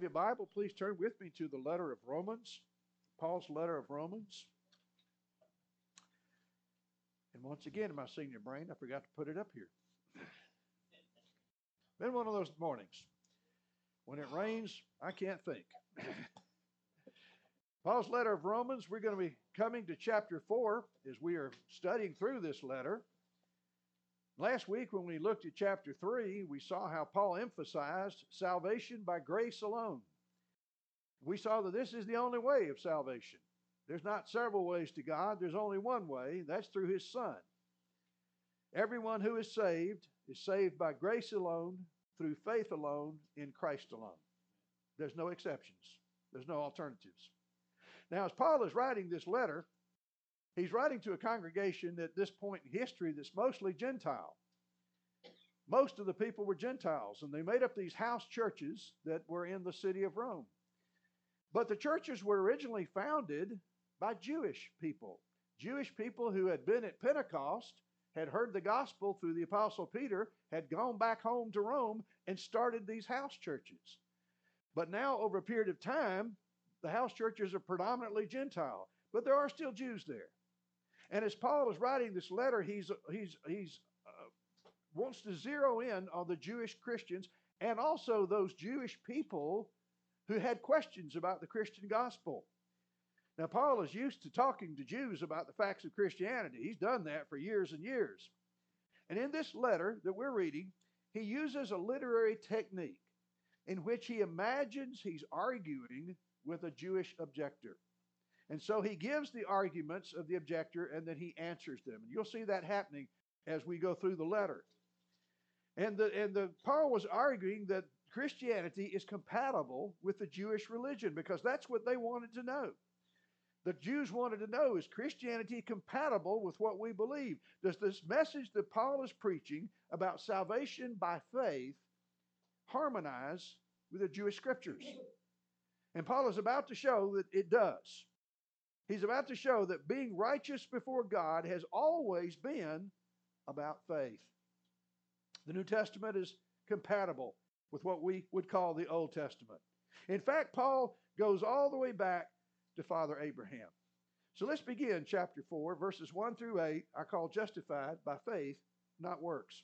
Your Bible, please turn with me to the letter of Romans, Paul's letter of Romans. And once again, in my senior brain, I forgot to put it up here. Been one of those mornings. When it rains, I can't think. Paul's letter of Romans, we're going to be coming to chapter 4 as we are studying through this letter. Last week when we looked at chapter 3, we saw how Paul emphasized salvation by grace alone. We saw that this is the only way of salvation. There's not several ways to God. There's only one way. That's through His Son. Everyone who is saved by grace alone, through faith alone, in Christ alone. There's no exceptions. There's no alternatives. Now, as Paul is writing this letter, he's writing to a congregation at this point in history that's mostly Gentile. Most of the people were Gentiles, and they made up these house churches that were in the city of Rome. But the churches were originally founded by Jewish people who had been at Pentecost, had heard the gospel through the Apostle Peter, had gone back home to Rome and started these house churches. But now, over a period of time, the house churches are predominantly Gentile, but there are still Jews there. And as Paul is writing this letter, he wants to zero in on the Jewish Christians and also those Jewish people who had questions about the Christian gospel. Now, Paul is used to talking to Jews about the facts of Christianity. He's done that for years and years. And in this letter that we're reading, he uses a literary technique in which he imagines he's arguing with a Jewish objector. And so he gives the arguments of the objector and then he answers them. And you'll see that happening as we go through the letter. And Paul was arguing that Christianity is compatible with the Jewish religion because that's what they wanted to know. The Jews wanted to know, is Christianity compatible with what we believe? Does this message that Paul is preaching about salvation by faith harmonize with the Jewish scriptures? And Paul is about to show that it does. He's about to show that being righteous before God has always been about faith. The New Testament is compatible with what we would call the Old Testament. In fact, Paul goes all the way back to Father Abraham. So let's begin chapter 4, verses 1 through 8, I call justified by faith, not works.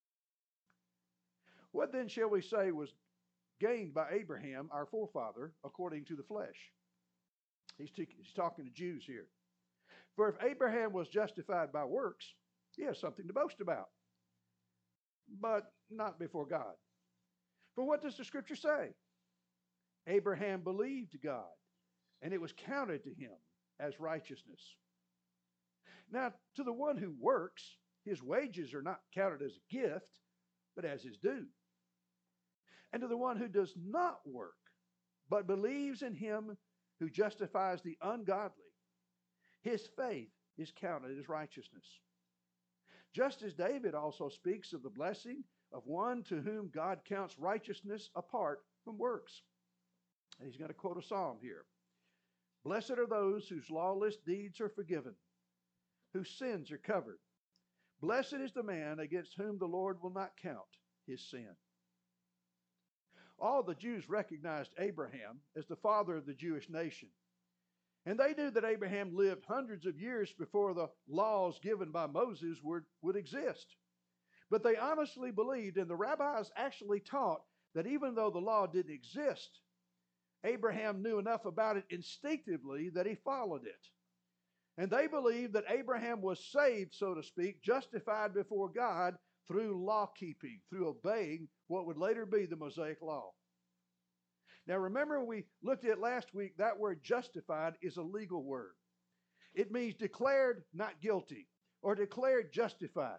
What then shall we say was gained by Abraham, our forefather, according to the flesh? He's talking to Jews here. For if Abraham was justified by works, he has something to boast about, but not before God. For what does the scripture say? Abraham believed God, and it was counted to him as righteousness. Now, to the one who works, his wages are not counted as a gift, but as his due. And to the one who does not work, but believes in him who justifies the ungodly, his faith is counted as righteousness. Just as David also speaks of the blessing of one to whom God counts righteousness apart from works. And he's going to quote a psalm here. Blessed are those whose lawless deeds are forgiven, whose sins are covered. Blessed is the man against whom the Lord will not count his sin. All the Jews recognized Abraham as the father of the Jewish nation. And they knew that Abraham lived hundreds of years before the laws given by Moses would exist. But they honestly believed, and the rabbis actually taught, that even though the law didn't exist, Abraham knew enough about it instinctively that he followed it. And they believed that Abraham was saved, so to speak, justified before God through law keeping, through obeying what would later be the Mosaic law. Now remember, we looked at last week, that word justified is a legal word. It means declared not guilty or declared justified.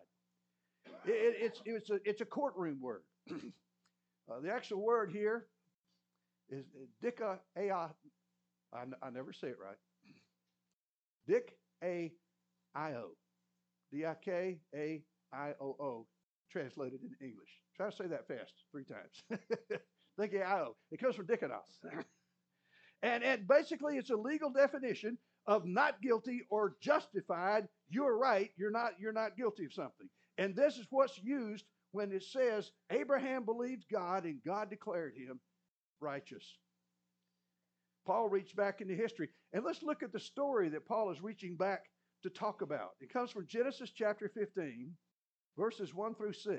It's a courtroom word. The actual word here is dikaio. I never say it right. Dikaio. Dikaio, translated in English. Try to say that fast 3 times. Dikaio. It comes from dikanos. And basically it's a legal definition of not guilty or justified. You're right, you're not guilty of something. And this is what's used when it says Abraham believed God and God declared him righteous. Paul reached back into history. And let's look at the story that Paul is reaching back to talk about. It comes from Genesis chapter 15, verses 1 through 6.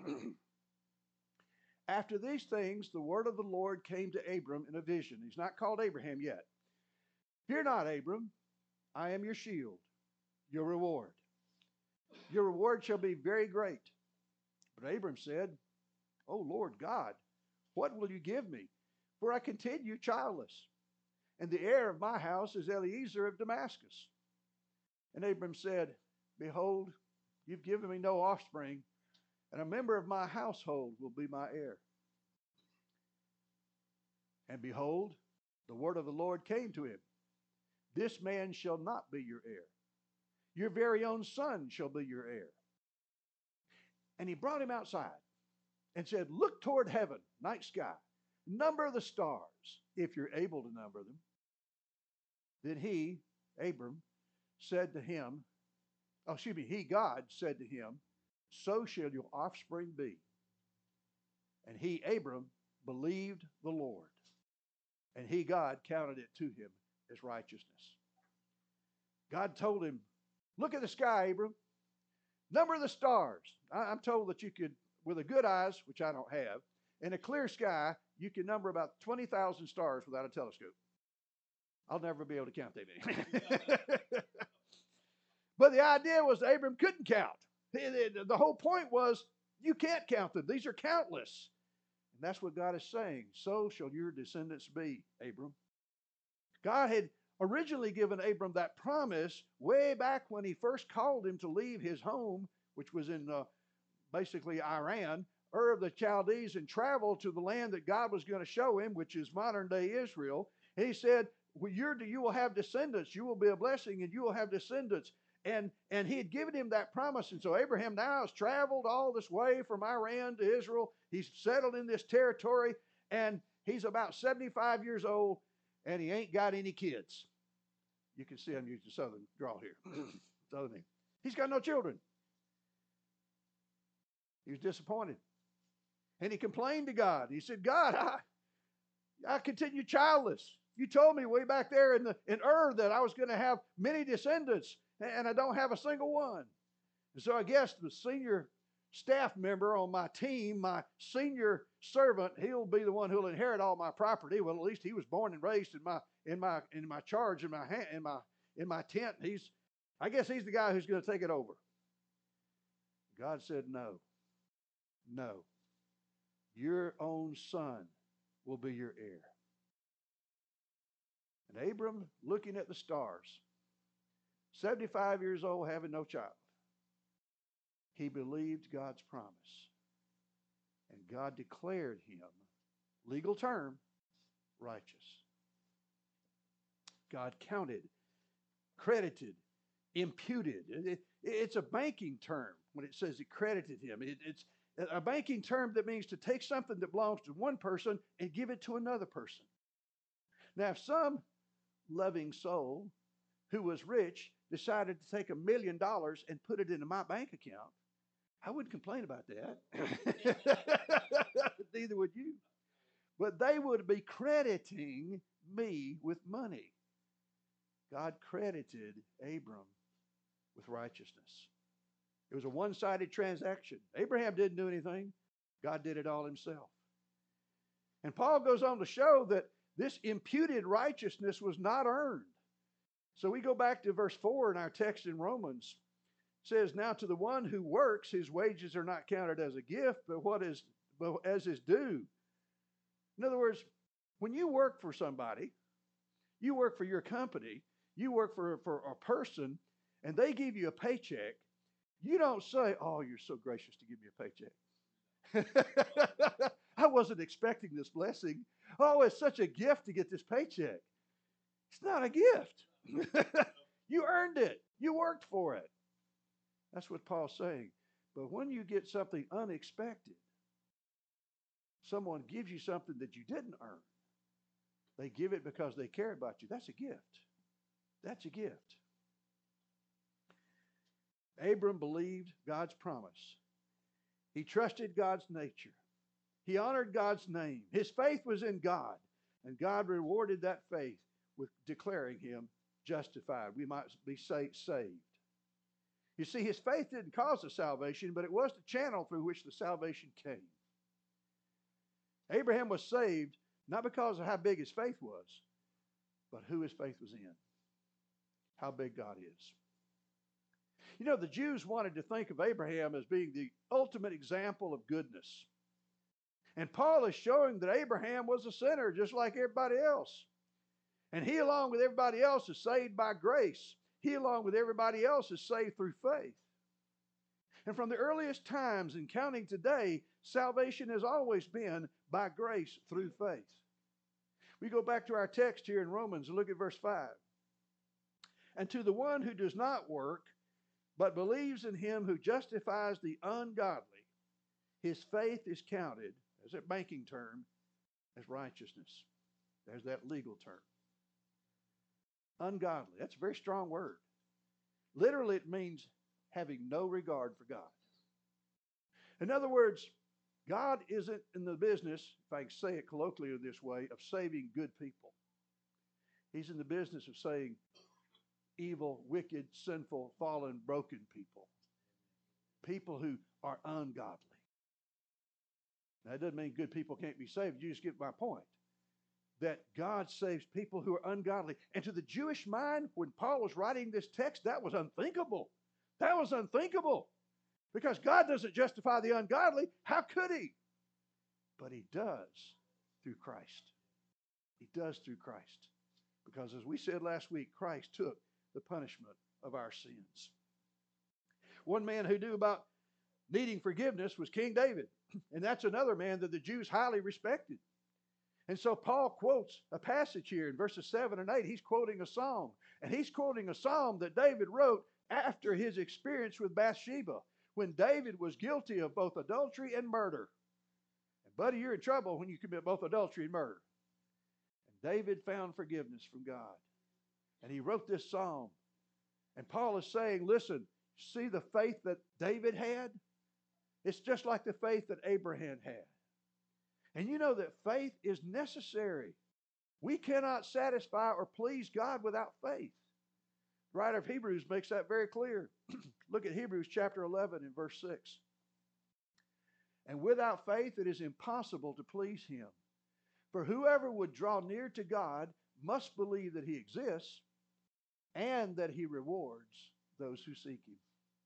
After these things, the word of the Lord came to Abram in a vision. He's not called Abraham yet. Fear not, Abram. I am your shield, your reward. Your reward shall be very great. But Abram said, O Lord God, what will you give me? For I continue childless, and the heir of my house is Eliezer of Damascus. And Abram said, Behold, you've given me no offspring, and a member of my household will be my heir. And behold, the word of the Lord came to him. This man shall not be your heir. Your very own son shall be your heir. And he brought him outside and said, Look toward heaven, night sky, number the stars, if you're able to number them. Then he, Abram, said to him, God said to him, So shall your offspring be. And he, Abram, believed the Lord, and he, God, counted it to him as righteousness. God told him, Look at the sky, Abram. Number the stars. I'm told that you could, with a good eyes, which I don't have, and a clear sky, you can number about 20,000 stars without a telescope. I'll never be able to count that many. But the idea was Abram couldn't count. The whole point was you can't count them. These are countless. And that's what God is saying. So shall your descendants be, Abram. God had originally given Abram that promise way back when he first called him to leave his home, which was in basically Iran, Ur of the Chaldees, and travel to the land that God was going to show him, which is modern-day Israel. And he said, you will have descendants. You will be a blessing, and you will have descendants. And he had given him that promise. And so Abraham now has traveled all this way from Iran to Israel. He's settled in this territory, and he's about 75 years old, and he ain't got any kids. You can see I'm using the southern drawl here. Southern name. He's got no children. He was disappointed. And he complained to God. He said, God, I continue childless. You told me way back there in Ur that I was going to have many descendants, and I don't have a single one. And so I guess the senior staff member on my team, my senior servant, he'll be the one who'll inherit all my property. Well, at least he was born and raised in my charge, in my tent. I guess he's the guy who's going to take it over. God said, no. Your own son will be your heir. And Abram, looking at the stars, 75 years old, having no child, he believed God's promise. And God declared him, legal term, righteous. God counted, credited, imputed. It's a banking term when it says it credited him. It's a banking term that means to take something that belongs to one person and give it to another person. Now, if some loving soul who was rich decided to take $1 million and put it into my bank account, I wouldn't complain about that. Neither would you. But they would be crediting me with money. God credited Abram with righteousness. It was a one-sided transaction. Abraham didn't do anything. God did it all himself. And Paul goes on to show that this imputed righteousness was not earned. So we go back to verse 4 in our text in Romans. It says, Now to the one who works, his wages are not counted as a gift, but as his due. In other words, when you work for somebody, you work for your company, you work for a person, and they give you a paycheck, you don't say, oh, you're so gracious to give me a paycheck. I wasn't expecting this blessing. Oh, it's such a gift to get this paycheck. It's not a gift. You earned it. You worked for it. That's what Paul's saying. But when you get something unexpected, someone gives you something that you didn't earn, they give it because they care about you. That's a gift. That's a gift. Abram believed God's promise. He trusted God's nature. He honored God's name. His faith was in God, and God rewarded that faith with declaring him justified. We might be saved. You see, his faith didn't cause the salvation, but it was the channel through which the salvation came. Abraham was saved not because of how big his faith was, but who his faith was in, how big God is. You know, the Jews wanted to think of Abraham as being the ultimate example of goodness. And Paul is showing that Abraham was a sinner just like everybody else. And he, along with everybody else, is saved by grace. He, along with everybody else, is saved through faith. And from the earliest times and counting today, salvation has always been by grace through faith. We go back to our text here in Romans and look at verse 5. And to the one who does not work, but believes in him who justifies the ungodly, his faith is counted, as a banking term, as righteousness. There's that legal term. Ungodly. That's a very strong word. Literally, it means having no regard for God. In other words, God isn't in the business, if I can say it colloquially this way, of saving good people. He's in the business of saving evil, wicked, sinful, fallen, broken people. People who are ungodly. Now, that doesn't mean good people can't be saved. You just get my point. That God saves people who are ungodly. And to the Jewish mind, when Paul was writing this text, that was unthinkable. That was unthinkable. Because God doesn't justify the ungodly. How could he? But he does through Christ. He does through Christ. Because as we said last week, Christ took the punishment of our sins. One man who knew about needing forgiveness was King David. And that's another man that the Jews highly respected. And so Paul quotes a passage here in verses 7 and 8. He's quoting a psalm. And he's quoting a psalm that David wrote after his experience with Bathsheba, when David was guilty of both adultery and murder. And buddy, you're in trouble when you commit both adultery and murder. And David found forgiveness from God. And he wrote this psalm. And Paul is saying, listen, see the faith that David had? It's just like the faith that Abraham had. And you know that faith is necessary. We cannot satisfy or please God without faith. The writer of Hebrews makes that very clear. Look at Hebrews chapter 11 and verse 6. And without faith it is impossible to please him. For whoever would draw near to God must believe that he exists and that he rewards those who seek him.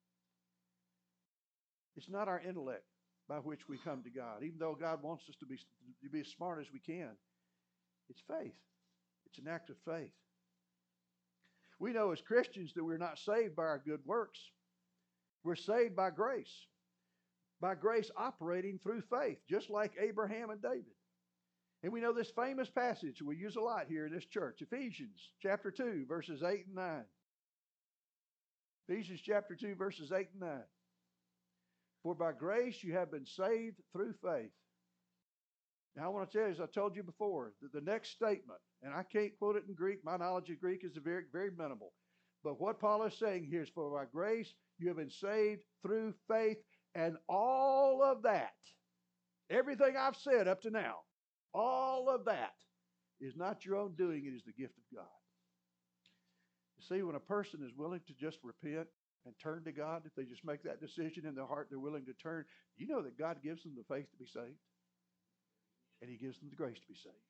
It's not our intellect by which we come to God, even though God wants us to be as smart as we can. It's faith. It's an act of faith. We know as Christians that we're not saved by our good works. We're saved by grace. By grace operating through faith, just like Abraham and David. And we know this famous passage we use a lot here in this church, Ephesians chapter 2, verses 8 and 9. Ephesians chapter 2, verses 8 and 9. For by grace you have been saved through faith. Now I want to tell you, as I told you before, that the next statement, and I can't quote it in Greek, my knowledge of Greek is very, very minimal. But what Paul is saying here is, for by grace you have been saved through faith, and all of that, everything I've said up to now, all of that is not your own doing, it is the gift of God. You see, when a person is willing to just repent and turn to God, if they just make that decision in their heart, they're willing to turn, you know that God gives them the faith to be saved. And he gives them the grace to be saved.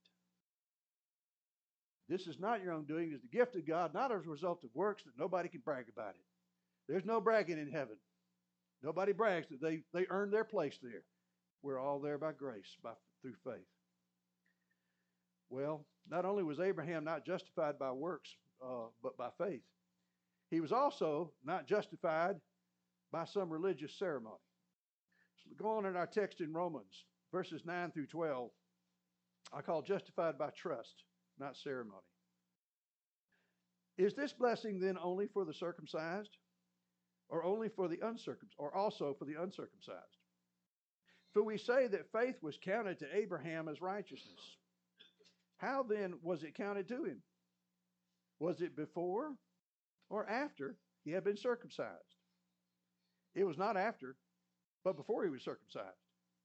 This is not your own doing. It is the gift of God, not as a result of works that nobody can brag about it. There's no bragging in heaven. Nobody brags that they earned their place there. We're all there by grace, through faith. Well, not only was Abraham not justified by works, but by faith, he was also not justified by some religious ceremony. So go on in our text in Romans, verses 9 through 12. I call justified by trust, not ceremony. Is this blessing then only for the circumcised, or only for the uncircumcised, or also for the uncircumcised? For we say that faith was counted to Abraham as righteousness. How then was it counted to him? Was it before or after he had been circumcised? It was not after, but before he was circumcised.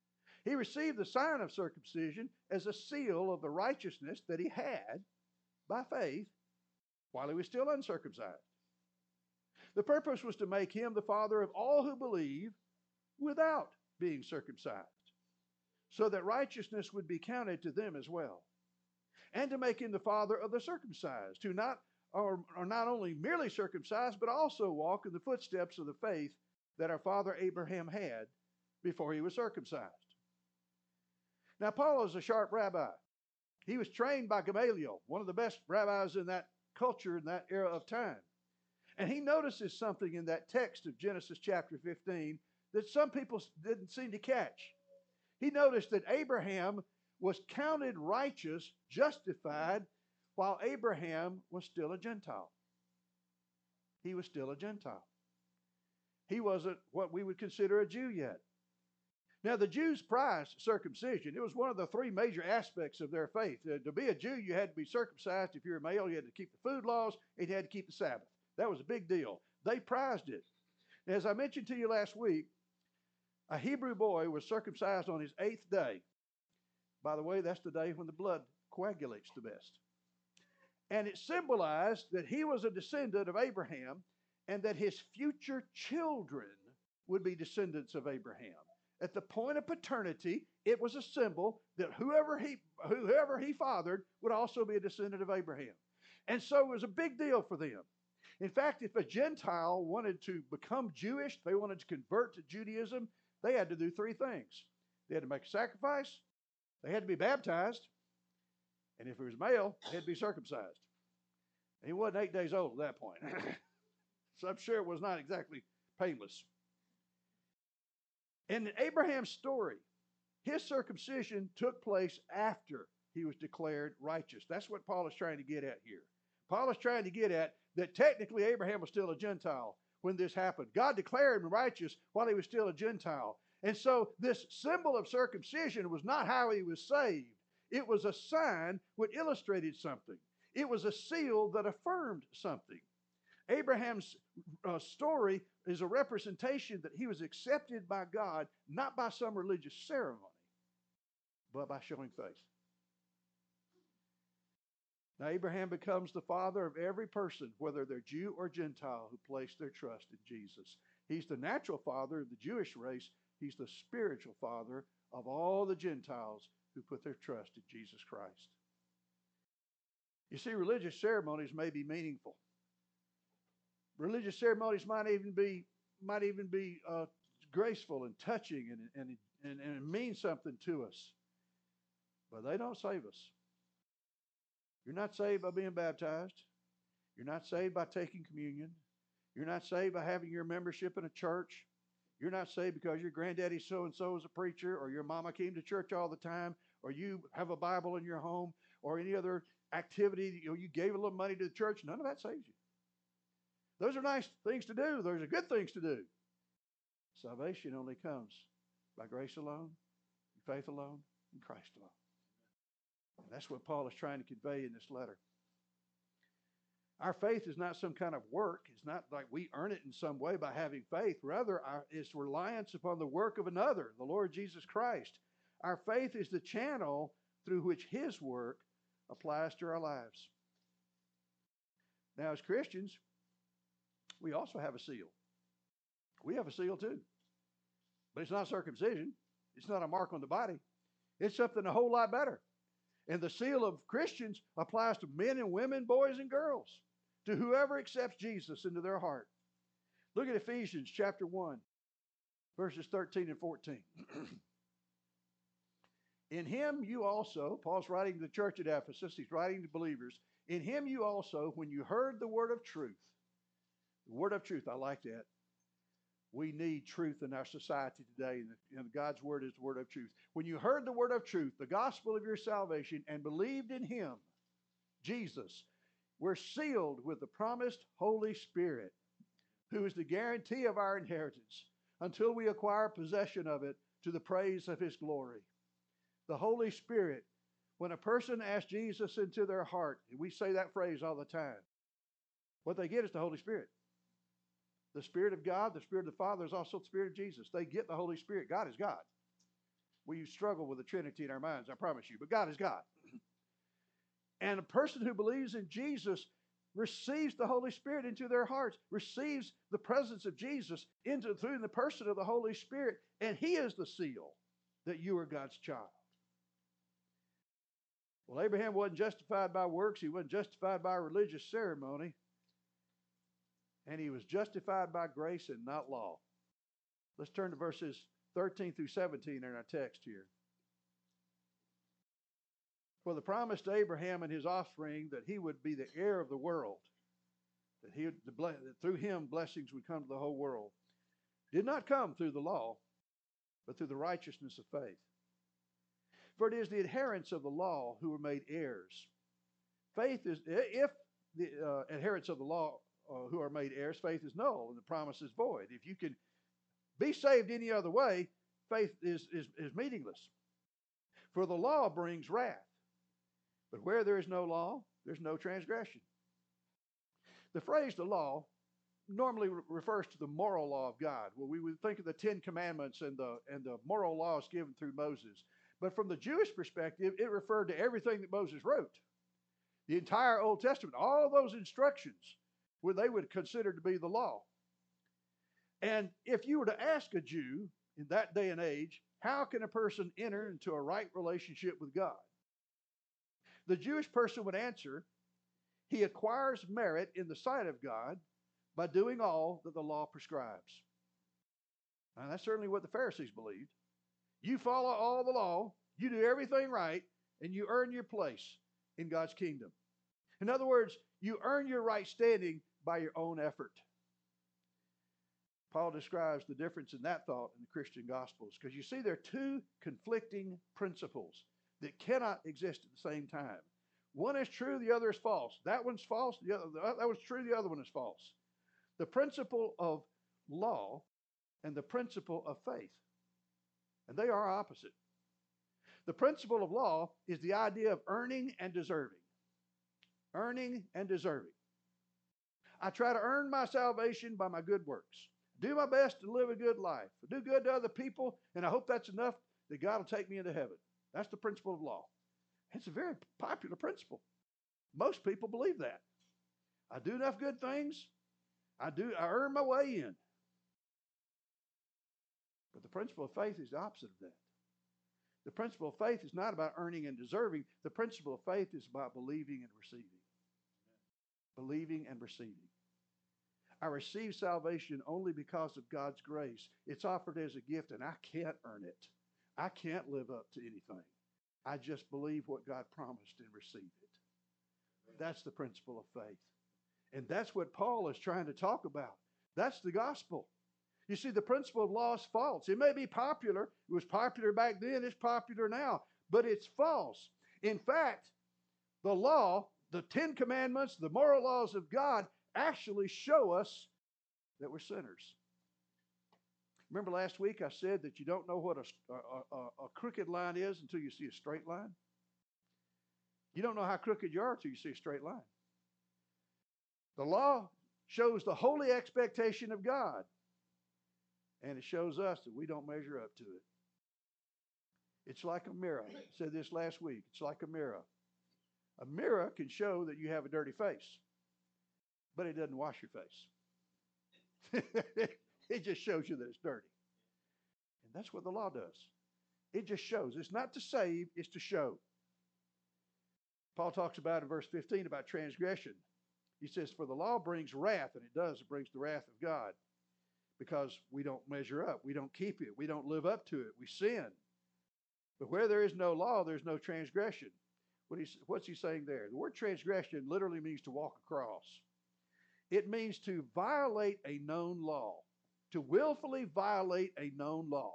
He received the sign of circumcision as a seal of the righteousness that he had by faith while he was still uncircumcised. The purpose was to make him the father of all who believe without being circumcised, so that righteousness would be counted to them as well, and to make him the father of the circumcised, who are not only merely circumcised, but also walk in the footsteps of the faith that our father Abraham had before he was circumcised. Now, Paul is a sharp rabbi. He was trained by Gamaliel, one of the best rabbis in that culture in that era of time. And he notices something in that text of Genesis chapter 15 that some people didn't seem to catch. He noticed that Abraham was counted righteous, justified, while Abraham was still a Gentile. He was still a Gentile. He wasn't what we would consider a Jew yet. Now, the Jews prized circumcision. It was one of the three major aspects of their faith. To be a Jew, you had to be circumcised. If you're a male, you had to keep the food laws, and you had to keep the Sabbath. That was a big deal. They prized it. As I mentioned to you last week, a Hebrew boy was circumcised on his 8th day. By the way, that's the day when the blood coagulates the best. And it symbolized that he was a descendant of Abraham and that his future children would be descendants of Abraham. At the point of paternity, it was a symbol that whoever he fathered would also be a descendant of Abraham. And so it was a big deal for them. In fact, if a Gentile wanted to become Jewish, they wanted to convert to Judaism, they had to do three things. They had to make a sacrifice, they had to be baptized, and if he was male, they had to be circumcised. And he wasn't 8 days old at that point. So I'm sure it was not exactly painless. In Abraham's story, his circumcision took place after he was declared righteous. That's what Paul is trying to get at here. Paul is trying to get at that technically Abraham was still a Gentile when this happened. God declared him righteous while he was still a Gentile. And so this symbol of circumcision was not how he was saved. It was a sign which illustrated something. It was a seal that affirmed something. Abraham's story is a representation that he was accepted by God, not by some religious ceremony, but by showing faith. Now, Abraham becomes the father of every person, whether they're Jew or Gentile, who place their trust in Jesus. He's the natural father of the Jewish race. He's the spiritual father of all the Gentiles who put their trust in Jesus Christ. You see, religious ceremonies may be meaningful. Religious ceremonies might even be graceful and touching and mean something to us, but they don't save us. You're not saved by being baptized. You're not saved by taking communion. You're not saved by having your membership in a church. You're not saved because your granddaddy so-and-so is a preacher, or your mama came to church all the time, or you have a Bible in your home, or any other activity. You gave a little money to the church. None of that saves you. Those are nice things to do. Those are good things to do. Salvation only comes by grace alone, faith alone, and Christ alone. And that's what Paul is trying to convey in this letter. Our faith is not some kind of work. It's not like we earn it in some way by having faith. Rather, it's reliance upon the work of another, the Lord Jesus Christ. Our faith is the channel through which His work applies to our lives. Now, as Christians, we also have a seal. We have a seal too. But it's not circumcision. It's not a mark on the body. It's something a whole lot better. And the seal of Christians applies to men and women, boys and girls, to whoever accepts Jesus into their heart. Look at Ephesians chapter 1, verses 13 and 14. In Him you also, Paul's writing to the church at Ephesus, he's writing to believers, in Him you also, when you heard the word of truth, the word of truth, I like that. We need truth in our society today, and God's word is the word of truth. When you heard the word of truth, the gospel of your salvation, and believed in Him, Jesus, we're sealed with the promised Holy Spirit, who is the guarantee of our inheritance until we acquire possession of it to the praise of His glory. The Holy Spirit, when a person asks Jesus into their heart, and we say that phrase all the time, what they get is the Holy Spirit. The Spirit of God, the Spirit of the Father is also the Spirit of Jesus. They get the Holy Spirit. God is God. We struggle with the Trinity in our minds, I promise you. But God is God. And a person who believes in Jesus receives the Holy Spirit into their hearts, receives the presence of Jesus through the person of the Holy Spirit, and He is the seal that you are God's child. Well, Abraham wasn't justified by works. He wasn't justified by religious ceremony. And he was justified by grace and not law. Let's turn to verses 13 through 17 in our text here. For the promise to Abraham and his offspring that he would be the heir of the world, that through him blessings would come to the whole world, did not come through the law, but through the righteousness of faith. For it is the adherents of the law who were made heirs. Faith is, if the adherents of the law who are made heirs, faith is null and the promise is void. If you can be saved any other way, faith is meaningless. For the law brings wrath. But where there is no law, there's no transgression. The phrase the law normally refers to the moral law of God. Well, we would think of the Ten Commandments and the moral laws given through Moses. But from the Jewish perspective, it referred to everything that Moses wrote. The entire Old Testament, all those instructions, where they would consider to be the law. And if you were to ask a Jew in that day and age, how can a person enter into a right relationship with God? The Jewish person would answer, he acquires merit in the sight of God by doing all that the law prescribes. Now, that's certainly what the Pharisees believed. You follow all the law, you do everything right, and you earn your place in God's kingdom. In other words, you earn your right standing by your own effort. Paul describes the difference in that thought in the Christian Gospels, because you see there are two conflicting principles that cannot exist at the same time. One is true, the other is false. That one's false, that one's true, the other one is false. The principle of law and the principle of faith. And they are opposite. The principle of law is the idea of earning and deserving. Earning and deserving. I try to earn my salvation by my good works. Do my best to live a good life. Do good to other people, and I hope that's enough that God will take me into heaven. That's the principle of law. It's a very popular principle. Most people believe that. I do enough good things. I earn my way in. But the principle of faith is the opposite of that. The principle of faith is not about earning and deserving. The principle of faith is about believing and receiving. Believing and receiving. I receive salvation only because of God's grace. It's offered as a gift, and I can't earn it. I can't live up to anything. I just believe what God promised and receive it. That's the principle of faith. And that's what Paul is trying to talk about. That's the gospel. You see, the principle of law is false. It may be popular. It was popular back then. It's popular now. But it's false. In fact, the law, the Ten Commandments, the moral laws of God actually show us that we're sinners. Remember last week I said that you don't know what a crooked line is until you see a straight line? You don't know how crooked you are until you see a straight line. The law shows the holy expectation of God. And it shows us that we don't measure up to it. It's like a mirror. I said this last week. It's like a mirror. A mirror can show that you have a dirty face, but it doesn't wash your face. It just shows you that it's dirty. And that's what the law does. It just shows. It's not to save, it's to show. Paul talks about in verse 15 about transgression. He says, for the law brings wrath, and it does. It brings the wrath of God. Because we don't measure up. We don't keep it. We don't live up to it. We sin. But where there is no law, there's no transgression. What's he saying there? The word transgression literally means to walk across. It means to violate a known law. To willfully violate a known law.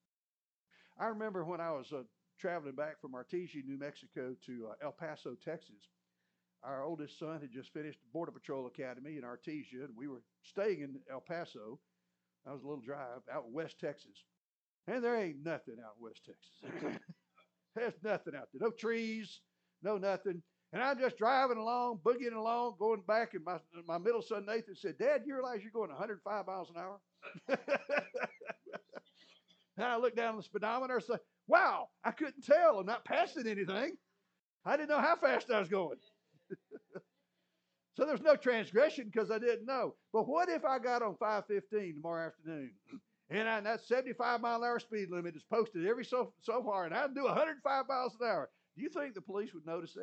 I remember when I was traveling back from Artesia, New Mexico to El Paso, Texas. Our oldest son had just finished Border Patrol Academy in Artesia, and we were staying in El Paso. That was a little drive out in West Texas. And there ain't nothing out in West Texas. There's nothing out there. No trees, no nothing. And I'm just driving along, boogieing along, going back, and my middle son Nathan said, Dad, you realize you're going 105 miles an hour? And I looked down the speedometer and said, Wow, I couldn't tell. I'm not passing anything. I didn't know how fast I was going. So there's no transgression because I didn't know. But what if I got on 515 tomorrow afternoon and that 75-mile-an-hour speed limit is posted every so far and I do 105 miles an hour? Do you think the police would notice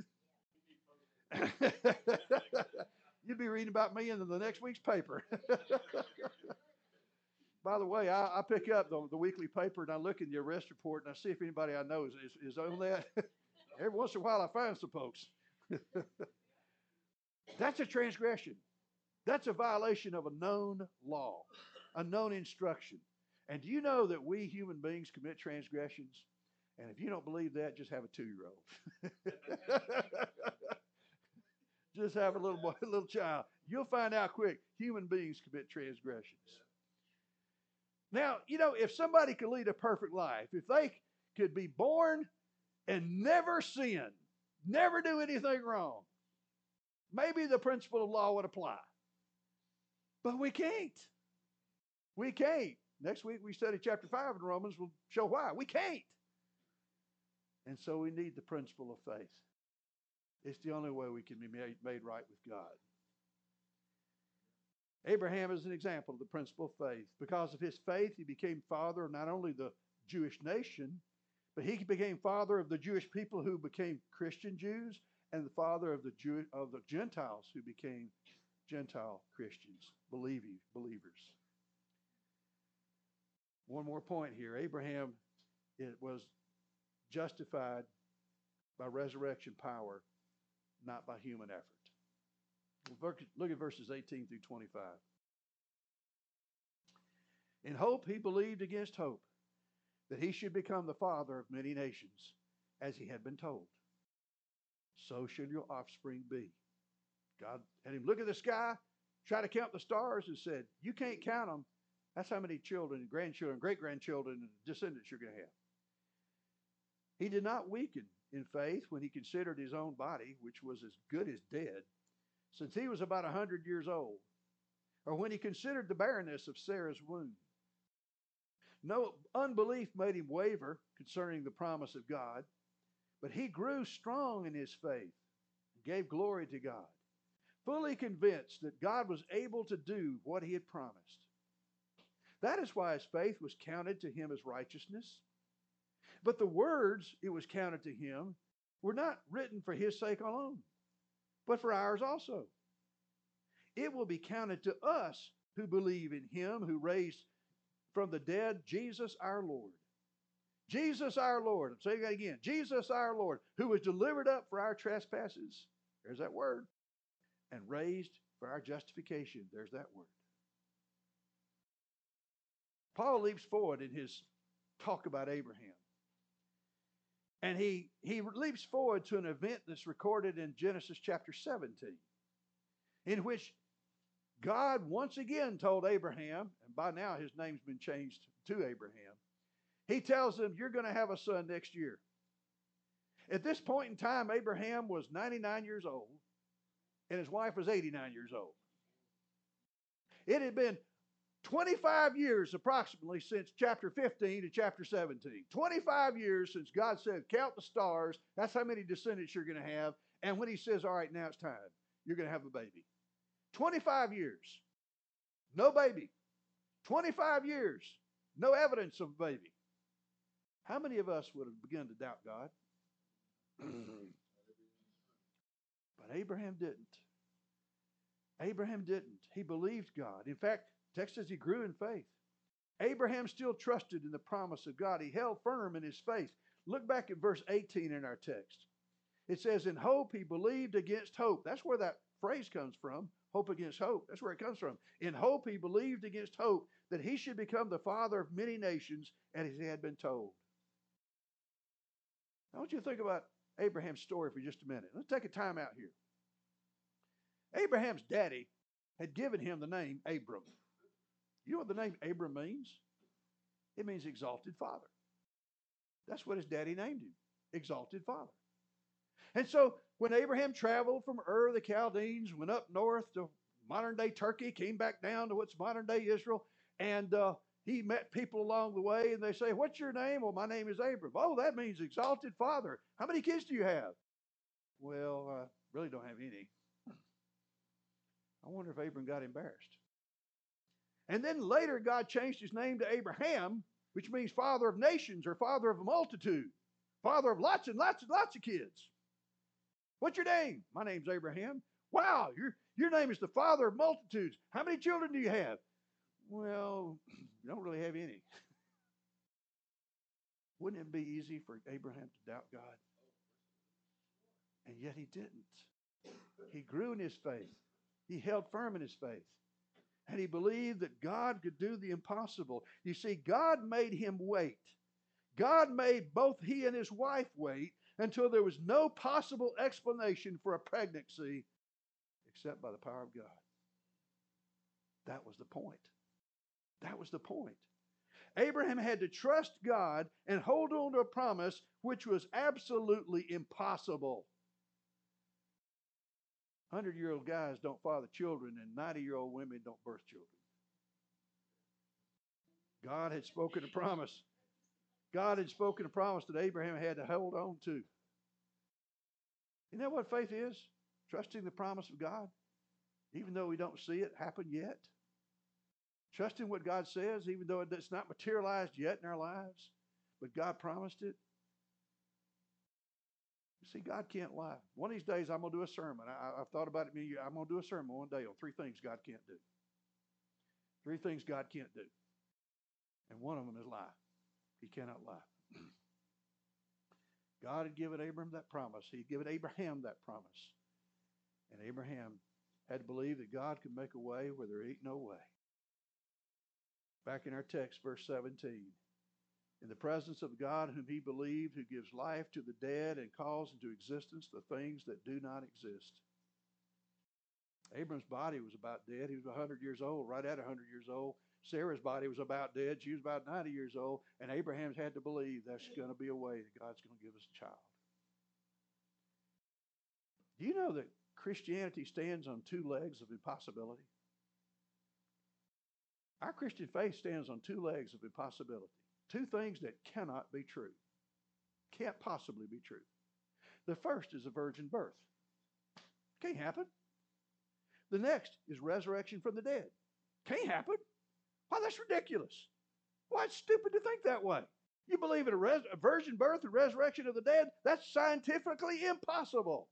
that? You'd be reading about me in the next week's paper. By the way, I pick up the weekly paper and I look in the arrest report and I see if anybody I know is on that. Every once in a while I find some folks. That's a transgression. That's a violation of a known law, a known instruction. And do you know that we human beings commit transgressions? And if you don't believe that, just have a 2-year-old. Just have a little boy, a little child. You'll find out quick. Human beings commit transgressions. Now, if somebody could lead a perfect life, if they could be born and never sin, never do anything wrong, maybe the principle of law would apply. But we can't. We can't. Next week we study chapter 5 in Romans. We'll show why. We can't. And so we need the principle of faith. It's the only way we can be made right with God. Abraham is an example of the principle of faith. Because of his faith, he became father of not only the Jewish nation, but he became father of the Jewish people who became Christian Jews, and the father of the Gentiles who became Gentile Christians, believers. One more point here. Abraham was justified by resurrection power, not by human effort. Look at verses 18 through 25. In hope he believed against hope that he should become the father of many nations, as he had been told. So shall your offspring be. God had him look at the sky, try to count the stars, and said, you can't count them. That's how many children, grandchildren, great-grandchildren, and descendants you're going to have. He did not weaken in faith when he considered his own body, which was as good as dead, since he was about 100 years old, or when he considered the barrenness of Sarah's womb. No unbelief made him waver concerning the promise of God, but he grew strong in his faith and gave glory to God, fully convinced that God was able to do what he had promised. That is why his faith was counted to him as righteousness. But the words it was counted to him were not written for his sake alone, but for ours also. It will be counted to us who believe in him who raised from the dead Jesus our Lord. Jesus our Lord. I'm saying that again. Jesus our Lord, who was delivered up for our trespasses. There's that word. And raised for our justification. There's that word. Paul leaps forward in his talk about Abraham. And he leaps forward to an event that's recorded in Genesis chapter 17, in which God once again told Abraham, and by now his name's been changed to Abraham, he tells him, you're going to have a son next year. At this point in time, Abraham was 99 years old, and his wife was 89 years old. It had been 25 years approximately since chapter 15 to chapter 17. 25 years since God said, count the stars. That's how many descendants you're going to have. And when he says, all right, now it's time, you're going to have a baby. 25 years. No baby. 25 years. No evidence of a baby. How many of us would have begun to doubt God? But Abraham didn't. Abraham didn't. He believed God. In fact, the text says he grew in faith. Abraham still trusted in the promise of God. He held firm in his faith. Look back at verse 18 in our text. It says, in hope he believed against hope. That's where that phrase comes from. Hope against hope. That's where it comes from. In hope he believed against hope that he should become the father of many nations, as he had been told. I want you to think about Abraham's story for just a minute. Let's take a time out here. Abraham's daddy had given him the name Abram. You know what the name Abram means? It means exalted father. That's what his daddy named him, exalted father. And so when Abraham traveled from Ur of the Chaldeans, went up north to modern-day Turkey, came back down to what's modern-day Israel, and He met people along the way, and they say, "What's your name?" "Well, my name is Abram." "Oh, that means exalted father. How many kids do you have?" "Well, I really don't have any." I wonder if Abram got embarrassed. And then later, God changed his name to Abraham, which means father of nations or father of a multitude, father of lots and lots and lots of kids. "What's your name?" "My name's Abraham." "Wow, your name is the father of multitudes. How many children do you have?" "Well, you don't really have any." Wouldn't it be easy for Abraham to doubt God? And yet he didn't. He grew in his faith. He held firm in his faith. And he believed that God could do the impossible. You see, God made him wait. God made both he and his wife wait until there was no possible explanation for a pregnancy except by the power of God. That was the point. That was the point. Abraham had to trust God and hold on to a promise which was absolutely impossible. 100-year-old guys don't father children, and 90-year-old women don't birth children. God had spoken a promise. God had spoken a promise that Abraham had to hold on to. You know what faith is? Trusting the promise of God, even though we don't see it happen yet. Trusting what God says, even though it's not materialized yet in our lives, but God promised it. You see, God can't lie. One of these days, I'm going to do a sermon. I've thought about it. I'm going to do a sermon one day on 3 things God can't do. 3 things God can't do. And one of them is lie. He cannot lie. God had given Abraham that promise. He had given Abraham that promise. And Abraham had to believe that God could make a way where there ain't no way. Back in our text, verse 17. In the presence of God whom he believed, who gives life to the dead and calls into existence the things that do not exist. Abram's body was about dead. He was 100 years old, right at 100 years old. Sarah's body was about dead. She was about 90 years old. And Abraham's had to believe there's going to be a way that God's going to give us a child. Do you know that Christianity stands on 2 legs of impossibility? Our Christian faith stands on 2 legs of impossibility. 2 things that cannot be true. Can't possibly be true. The first is a virgin birth. Can't happen. The next is resurrection from the dead. Can't happen. Why, that's ridiculous. Why, it's stupid to think that way. You believe in a virgin birth and resurrection of the dead? That's scientifically impossible.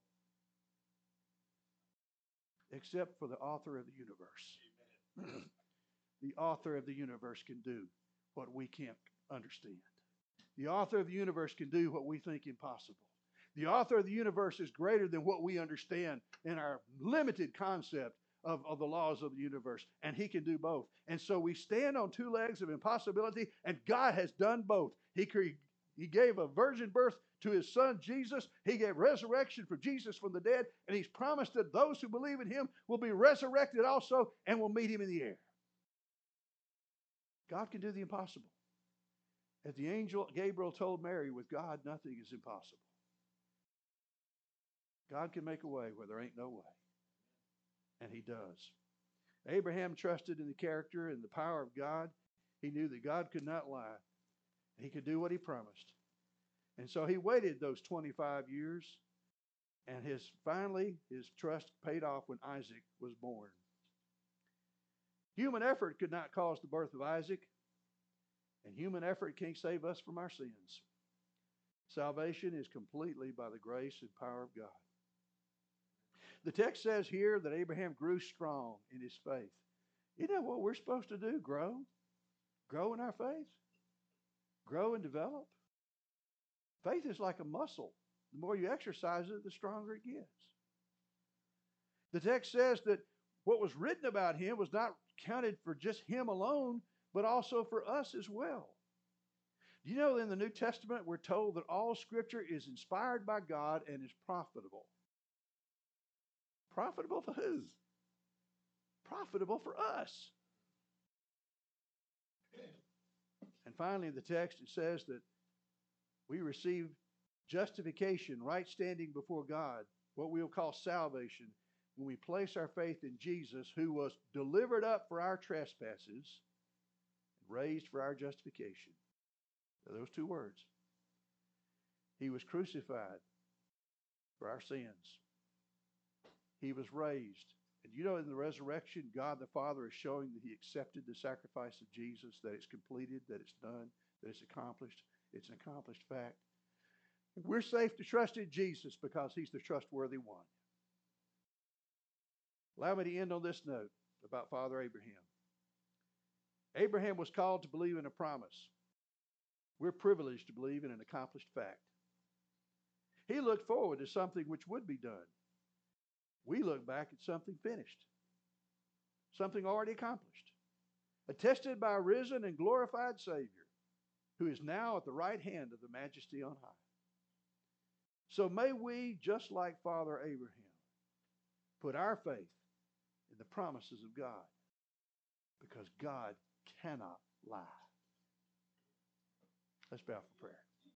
Except for the author of the universe. The author of the universe can do what we can't understand. The author of the universe can do what we think impossible. The author of the universe is greater than what we understand in our limited concept of the laws of the universe. And he can do both. And so we stand on 2 legs of impossibility, and God has done both. He gave a virgin birth to his son Jesus. He gave resurrection for Jesus from the dead. And he's promised that those who believe in him will be resurrected also and will meet him in the air. God can do the impossible. As the angel Gabriel told Mary, with God, nothing is impossible. God can make a way where there ain't no way. And he does. Abraham trusted in the character and the power of God. He knew that God could not lie. He could do what he promised. And so he waited those 25 years, and finally his trust paid off when Isaac was born. Human effort could not cause the birth of Isaac, and human effort can't save us from our sins. Salvation is completely by the grace and power of God. The text says here that Abraham grew strong in his faith. Isn't that what we're supposed to do? Grow? Grow in our faith? Grow and develop? Faith is like a muscle. The more you exercise it, the stronger it gets. The text says that what was written about him was not counted for just him alone, but also for us as well. Do you know in the New Testament we're told that all Scripture is inspired by God and is profitable? Profitable for who? Profitable for us. And finally, in the text, it says that we receive justification, right standing before God, what we'll call salvation, when we place our faith in Jesus, who was delivered up for our trespasses and raised for our justification. Now, those two words. He was crucified for our sins. He was raised. And you know, in the resurrection, God the Father is showing that He accepted the sacrifice of Jesus, that it's completed, that it's done, that it's accomplished. It's an accomplished fact. And we're safe to trust in Jesus because He's the trustworthy one. Allow me to end on this note about Father Abraham. Abraham was called to believe in a promise. We're privileged to believe in an accomplished fact. He looked forward to something which would be done. We look back at something finished, something already accomplished, attested by a risen and glorified Savior who is now at the right hand of the Majesty on high. So may we, just like Father Abraham, put our faith in the promises of God, because God cannot lie. Let's bow for prayer.